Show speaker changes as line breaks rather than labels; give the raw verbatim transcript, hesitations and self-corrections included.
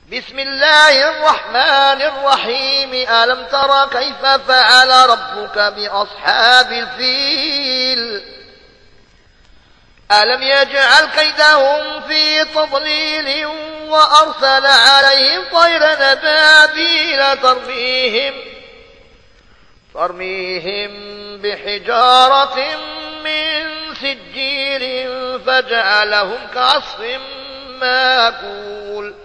بسم الله الرحمن الرحيم. ألم تر كيف فعل ربك بأصحاب الفيل؟ ألم يجعل كيدهم في تضليل وأرسل عليهم طيرا أبابيل ترميهم, ترميهم بحجارة من سجيل فجعلهم كعصف ماكول.